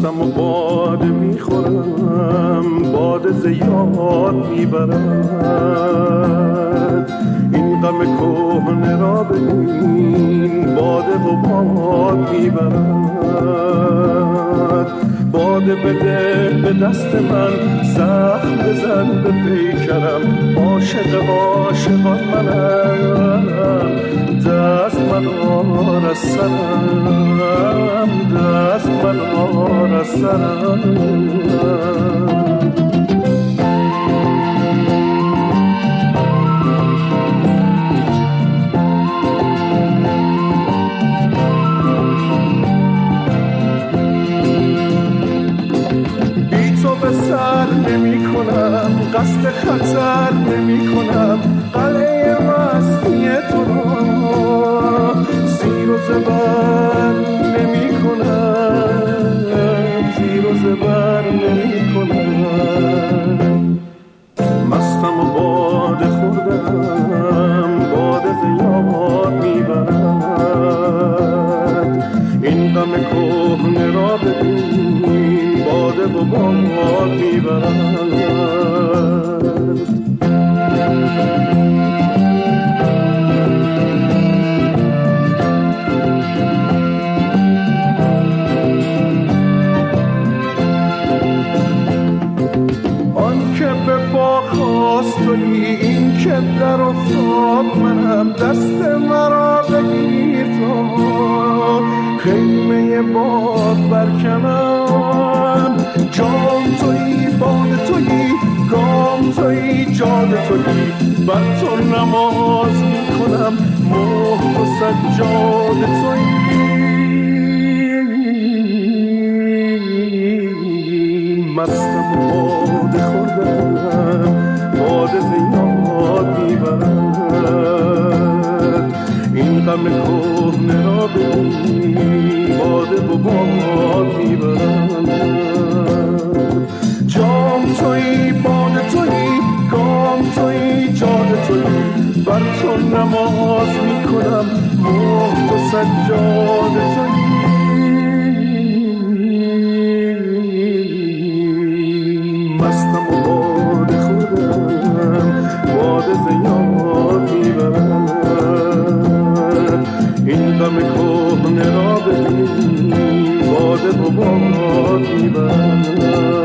مستم و باده میخورم، باده زیاد میبرد. این غم کهنه را ببین، باده و باد میبرد. باده بده به دست من، زخم بزن به پیکرم. عاشق عاشقان منم، دست من آر از سرم، دست من آر از سرم. سر نمی کنم، قصد خطر نمی کنم، قلعه مستی تو را زیر و زبر نمی کنم، زیر و زبر نمی کنم. مستم و باده خوردم، باده زیاد میبرد. این غم کهنه را ببین، باده و باد میبرد. آن که به پا خواست تویی، این که در افتاد منم. دست مرا بگیر تا خیمه باد برکنم. جام تویی، باد تویی، گام تویی، جاد تویی. بر تو نماز میکنم، مهر و سجاد تویی. مستم و باده خوردم، باده زیاد میبرد. این غم کهنه را ببین، باده و باد میبرد. جام تویی، باده تویی، گام تویی، جاد تویی. بر تو نماز میکنم، مهر و سجاد تویی. مستم و باده خوردم، باده زیاد میبرد. این غم کهنه را ببین، باده و باد میبرد.